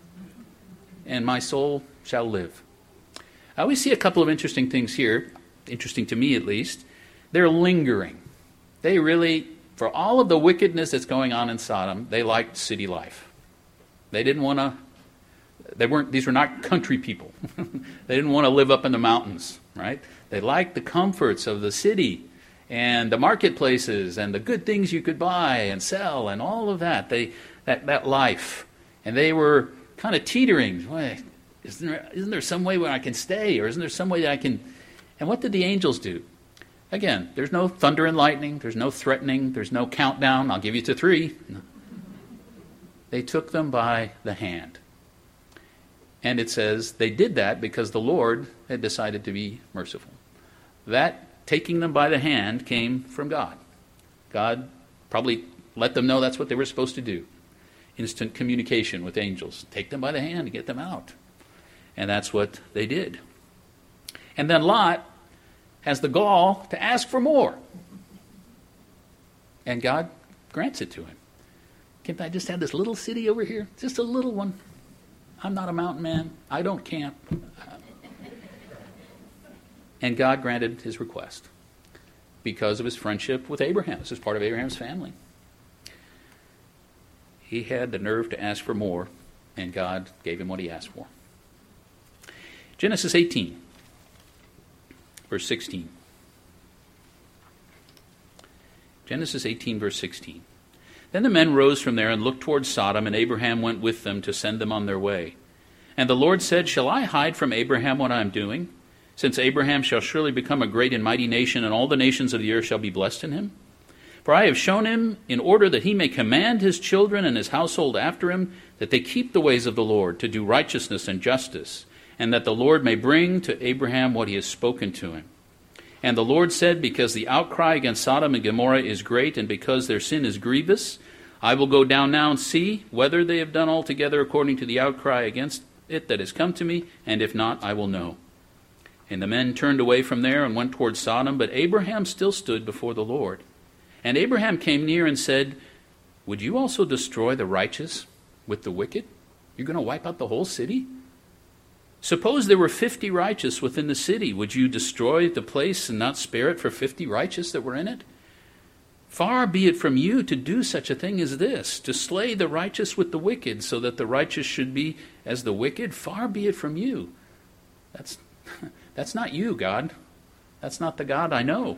And my soul shall live." I always see a couple of interesting things here, interesting to me at least. They're lingering. They really, for all of the wickedness that's going on in Sodom, they liked city life. They didn't want to, they weren't, these were not country people. They didn't want to live up in the mountains, right? They liked the comforts of the city and the marketplaces and the good things you could buy and sell and all of that. They, that, that life. And they were kind of teetering. Wait, isn't there, isn't there some way where I can stay? Or isn't there some way that I can... And what did the angels do? Again, there's no thunder and lightning. There's no threatening. There's no countdown. I'll give you to three. No. They took them by the hand. And it says they did that because the Lord had decided to be merciful. That taking them by the hand came from God. God probably let them know that's what they were supposed to do. Instant communication with angels. Take them by the hand and get them out. And that's what they did. And then Lot has the gall to ask for more. And God grants it to him. Can't I just have this little city over here? Just a little one. I'm not a mountain man. I don't camp. And God granted his request because of his friendship with Abraham. This is part of Abraham's family. He had the nerve to ask for more, and God gave him what he asked for. Genesis eighteen, verse sixteen. Genesis eighteen, verse sixteen. Then the men rose from there and looked toward Sodom, and Abraham went with them to send them on their way. And the Lord said, "Shall I hide from Abraham what I am doing? Since Abraham shall surely become a great and mighty nation, and all the nations of the earth shall be blessed in him. For I have shown him in order that he may command his children and his household after him, that they keep the ways of the Lord, to do righteousness and justice, and that the Lord may bring to Abraham what he has spoken to him. And the Lord said, because the outcry against Sodom and Gomorrah is great, and because their sin is grievous, I will go down now and see whether they have done altogether according to the outcry against it that has come to me, and if not, I will know." And the men turned away from there and went toward Sodom, but Abraham still stood before the Lord. And Abraham came near and said, "Would you also destroy the righteous with the wicked? You're going to wipe out the whole city? Suppose there were fifty righteous within the city. Would you destroy the place and not spare it for fifty righteous that were in it? Far be it from you to do such a thing as this, to slay the righteous with the wicked, so that the righteous should be as the wicked. Far be it from you." That's, that's not you, God. That's not the God I know.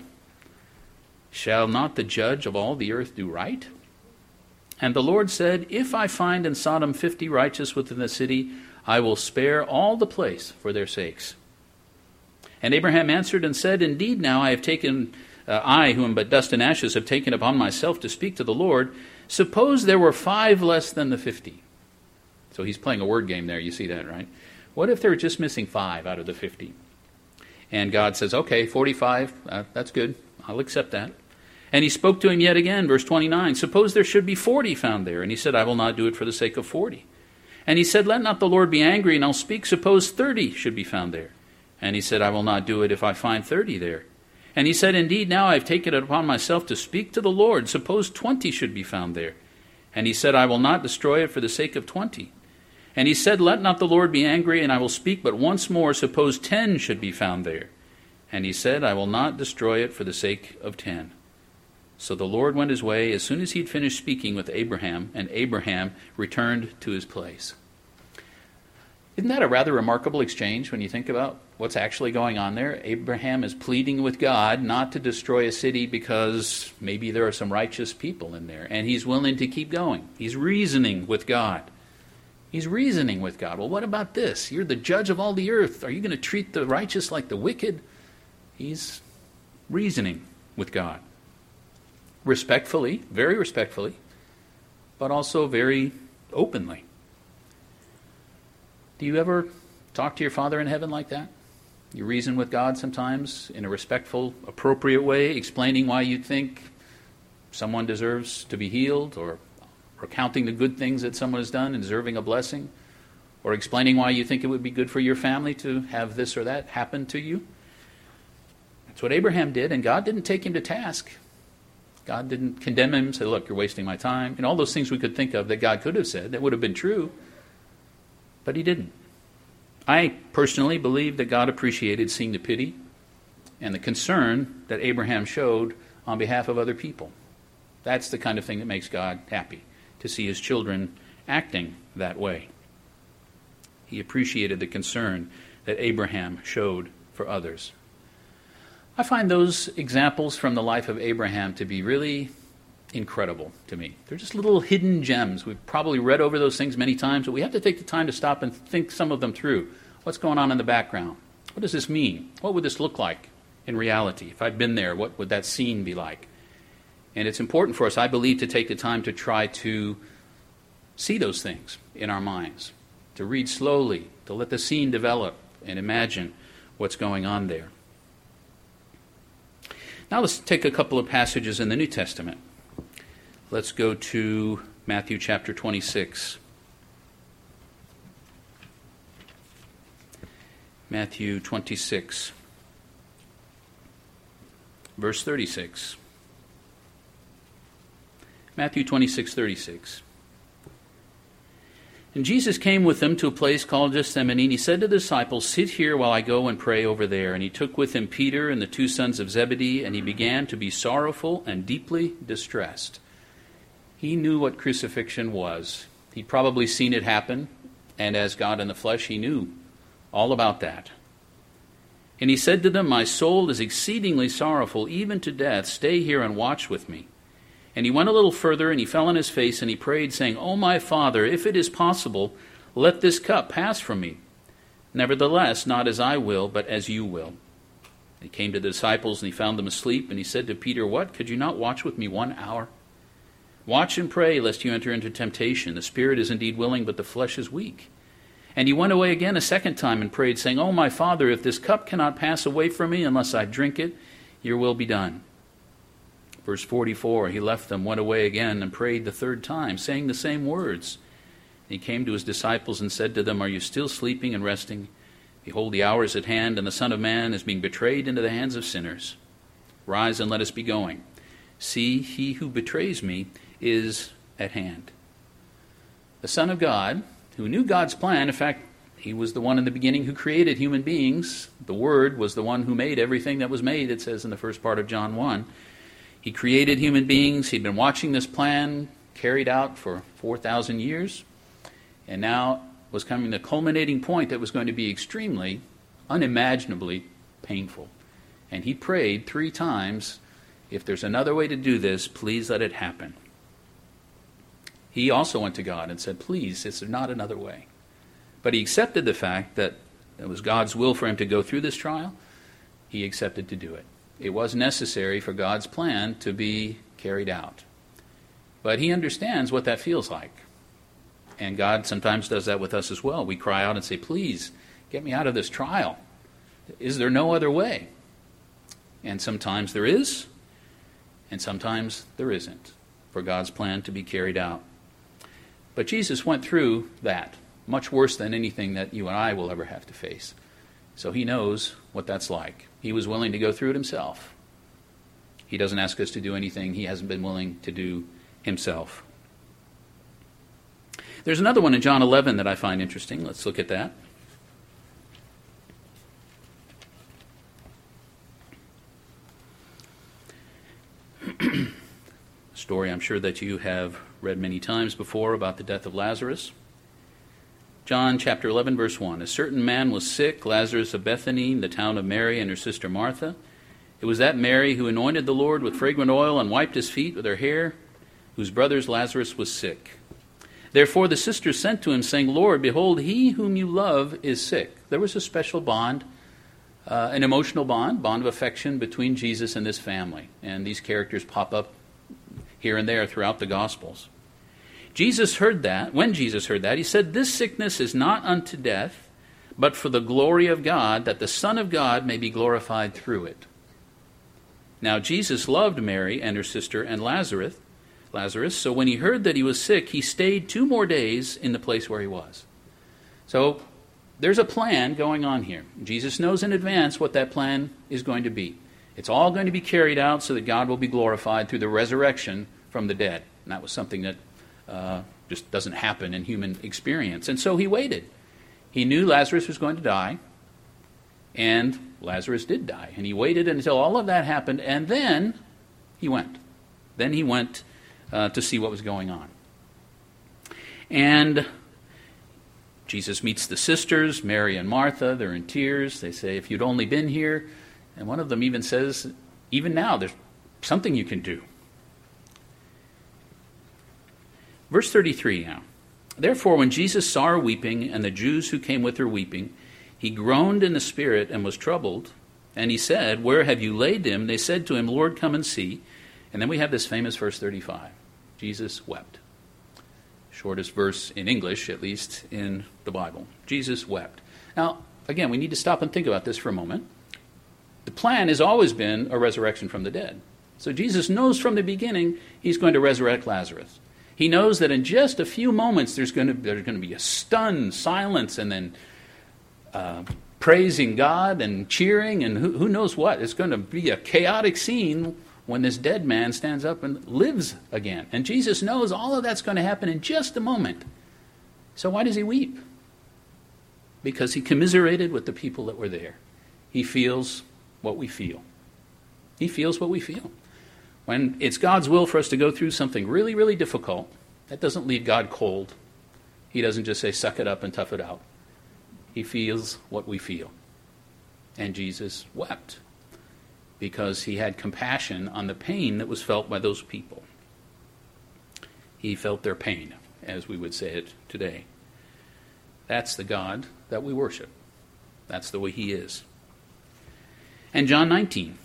"Shall not the judge of all the earth do right?" And the Lord said, "If I find in Sodom fifty righteous within the city, I will spare all the place for their sakes." And Abraham answered and said, "Indeed, now I have taken, uh, I, who am but dust and ashes, have taken upon myself to speak to the Lord. Suppose there were five less than the fifty." So he's playing a word game there. You see that, right? What if they're just missing five out of the fifty? And God says, "Okay, forty-five, uh, that's good. I'll accept that." And he spoke to him yet again, verse twenty-nine. "Suppose there should be forty found there." And he said, "I will not do it for the sake of forty." And he said, "Let not the Lord be angry, and I'll speak. Suppose thirty should be found there." And he said, "I will not do it if I find thirty there." And he said, "Indeed, now I have taken it upon myself to speak to the Lord. Suppose twenty should be found there." And he said, "I will not destroy it for the sake of twenty." And he said, let not the Lord be angry, and I will speak but once more. Suppose ten should be found there. And he said, I will not destroy it for the sake of ten. So the Lord went his way as soon as he'd finished speaking with Abraham, and Abraham returned to his place. Isn't that a rather remarkable exchange when you think about what's actually going on there? Abraham is pleading with God not to destroy a city because maybe there are some righteous people in there, and he's willing to keep going. He's reasoning with God. He's reasoning with God. Well, what about this? You're the judge of all the earth. Are you going to treat the righteous like the wicked? He's reasoning with God. Respectfully, very respectfully, but also very openly. Do you ever talk to your Father in heaven like that? You reason with God sometimes in a respectful, appropriate way, explaining why you think someone deserves to be healed, or recounting the good things that someone has done and deserving a blessing, or explaining why you think it would be good for your family to have this or that happen to you. That's what Abraham did, and God didn't take him to task. God didn't condemn him, say, look, you're wasting my time, and all those things we could think of that God could have said that would have been true. But he didn't. I personally believe that God appreciated seeing the pity and the concern that Abraham showed on behalf of other people. That's the kind of thing that makes God happy, to see his children acting that way. He appreciated the concern that Abraham showed for others. I find those examples from the life of Abraham to be really incredible to me. They're just little hidden gems. We've probably read over those things many times, but we have to take the time to stop and think some of them through. What's going on in the background? What does this mean? What would this look like in reality? If I'd been there, what would that scene be like? And it's important for us, I believe, to take the time to try to see those things in our minds, to read slowly, to let the scene develop and imagine what's going on there. Now let's take a couple of passages in the New Testament. Let's go to Matthew chapter twenty-six. Matthew twenty-six, verse thirty-six. Matthew twenty-six, thirty-six. And Jesus came with them to a place called Gethsemane, and he said to the disciples, sit here while I go and pray over there. And he took with him Peter and the two sons of Zebedee, and he began to be sorrowful and deeply distressed. He knew what crucifixion was. He'd probably seen it happen, and as God in the flesh, he knew all about that. And he said to them, my soul is exceedingly sorrowful, even to death. Stay here and watch with me. And he went a little further, and he fell on his face, and he prayed, saying, O my Father, if it is possible, let this cup pass from me. Nevertheless, not as I will, but as you will. He came to the disciples, and he found them asleep, and he said to Peter, what, could you not watch with me one hour? Watch and pray, lest you enter into temptation. The spirit is indeed willing, but the flesh is weak. And he went away again a second time and prayed, saying, O my Father, if this cup cannot pass away from me unless I drink it, your will be done. Verse forty-four, he left them, went away again, and prayed the third time, saying the same words. And he came to his disciples and said to them, are you still sleeping and resting? Behold, the hour is at hand, and the Son of Man is being betrayed into the hands of sinners. Rise and let us be going. See, he who betrays me is at hand. The Son of God, who knew God's plan, in fact, he was the one in the beginning who created human beings. The Word was the one who made everything that was made, it says in the first part of John one. He created human beings. He'd been watching this plan carried out for four thousand years, and now was coming to the culminating point that was going to be extremely, unimaginably painful. And he prayed three times, if there's another way to do this, please let it happen. He also went to God and said, please, is there not another way? But he accepted the fact that it was God's will for him to go through this trial. He accepted to do it. It was necessary for God's plan to be carried out. But he understands what that feels like. And God sometimes does that with us as well. We cry out and say, please, get me out of this trial. Is there no other way? And sometimes there is, and sometimes there isn't, for God's plan to be carried out. But Jesus went through that, much worse than anything that you and I will ever have to face. So he knows what that's like. He was willing to go through it himself. He doesn't ask us to do anything he hasn't been willing to do himself. There's another one in John eleven that I find interesting. Let's look at that. Story I'm sure that you have read many times before about the death of Lazarus. John chapter eleven, verse one. A certain man was sick, Lazarus of Bethany, the town of Mary and her sister Martha. It was that Mary who anointed the Lord with fragrant oil and wiped his feet with her hair, whose brother Lazarus was sick. Therefore the sisters sent to him, saying, Lord, behold, he whom you love is sick. There was a special bond, uh, an emotional bond, bond of affection between Jesus and this family. And these characters pop up here and there throughout the Gospels. Jesus heard that. When Jesus heard that, he said, this sickness is not unto death, but for the glory of God, that the Son of God may be glorified through it. Now Jesus loved Mary and her sister and Lazarus, Lazarus, so when he heard that he was sick, he stayed two more days in the place where he was. So there's a plan going on here. Jesus knows in advance what that plan is going to be. It's all going to be carried out so that God will be glorified through the resurrection from the dead. And that was something that uh, just doesn't happen in human experience. And so he waited. He knew Lazarus was going to die, and Lazarus did die. And he waited until all of that happened, and then he went. Then he went uh, to see what was going on. And Jesus meets the sisters, Mary and Martha. They're in tears. They say, if you'd only been here. And one of them even says, even now, there's something you can do. Verse thirty-three now. Therefore, when Jesus saw her weeping, and the Jews who came with her weeping, he groaned in the spirit and was troubled. And he said, where have you laid him? They said to him, Lord, come and see. And then we have this famous verse thirty-five. Jesus wept. Shortest verse in English, at least in the Bible. Jesus wept. Now, again, we need to stop and think about this for a moment. The plan has always been a resurrection from the dead. So Jesus knows from the beginning he's going to resurrect Lazarus. He knows that in just a few moments there's going to, there's going to be a stunned silence, and then uh, praising God and cheering and who, who knows what. It's going to be a chaotic scene when this dead man stands up and lives again. And Jesus knows all of that's going to happen in just a moment. So why does he weep? Because he commiserated with the people that were there. He feels what we feel. He feels what we feel. When it's God's will for us to go through something really, really difficult, that doesn't leave God cold. He doesn't just say, suck it up and tough it out. He feels what we feel. And Jesus wept because he had compassion on the pain that was felt by those people. He felt their pain, as we would say it today. That's the God that we worship. That's the way he is. And John nineteen.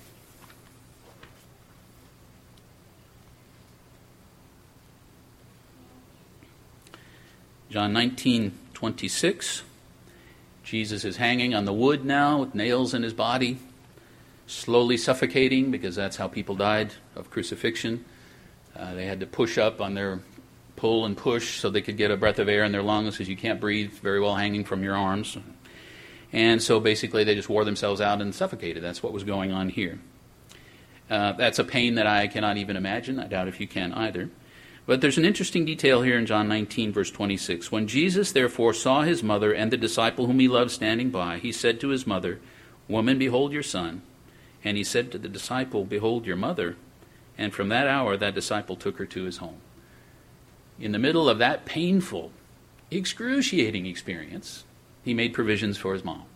John nineteen twenty-six. Jesus is hanging on the wood now with nails in his body, slowly suffocating, because that's how people died of crucifixion. Uh, they had to push up on their pull and push so they could get a breath of air in their lungs, because you can't breathe very well hanging from your arms. And so basically they just wore themselves out and suffocated. That's what was going on here. Uh, that's a pain that I cannot even imagine. I doubt if you can either. But there's an interesting detail here in John nineteen, verse twenty-six. When Jesus therefore saw his mother and the disciple whom he loved standing by, he said to his mother, Woman, behold your son. And he said to the disciple, Behold your mother. And from that hour that disciple took her to his home. In the middle of that painful, excruciating experience, he made provisions for his mom.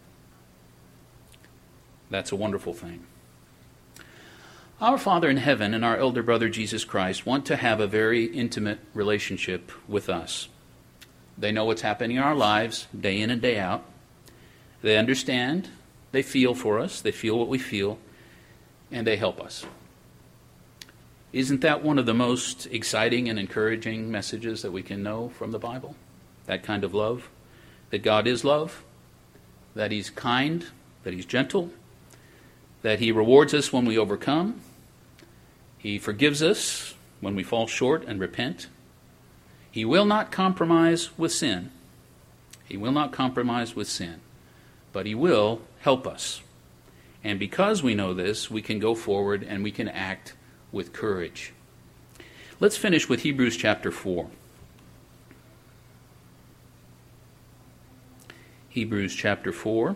That's a wonderful thing. Our Father in heaven and our elder brother Jesus Christ want to have a very intimate relationship with us. They know what's happening in our lives day in and day out. They understand. They feel for us. They feel what we feel. And they help us. Isn't that one of the most exciting and encouraging messages that we can know from the Bible? That kind of love. That God is love. That he's kind. That he's gentle. That he rewards us when we overcome. He forgives us when we fall short and repent. He will not compromise with sin. He will not compromise with sin. But he will help us. And because we know this, we can go forward and we can act with courage. Let's finish with Hebrews chapter four. Hebrews chapter four.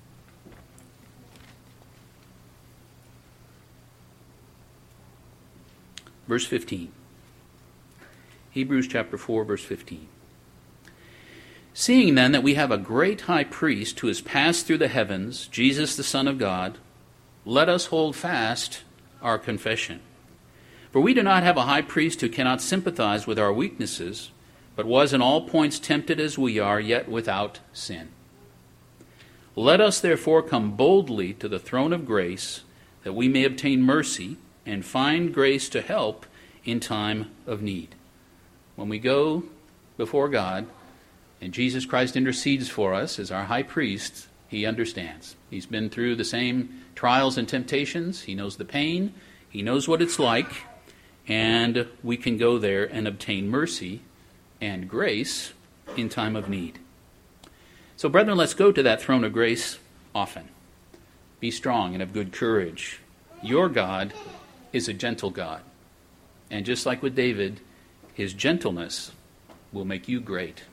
Verse fifteen. Hebrews chapter four, verse fifteen. Seeing then that we have a great high priest who has passed through the heavens, Jesus the Son of God, let us hold fast our confession. For we do not have a high priest who cannot sympathize with our weaknesses, but was in all points tempted as we are, yet without sin. Let us therefore come boldly to the throne of grace, that we may obtain mercy and find grace to help in time of need. When we go before God, and Jesus Christ intercedes for us as our high priest, he understands. He's been through the same trials and temptations. He knows the pain. He knows what it's like. And we can go there and obtain mercy and grace in time of need. So, brethren, let's go to that throne of grace often. Be strong and of good courage. Your God is a gentle God. And just like with David, his gentleness will make you great.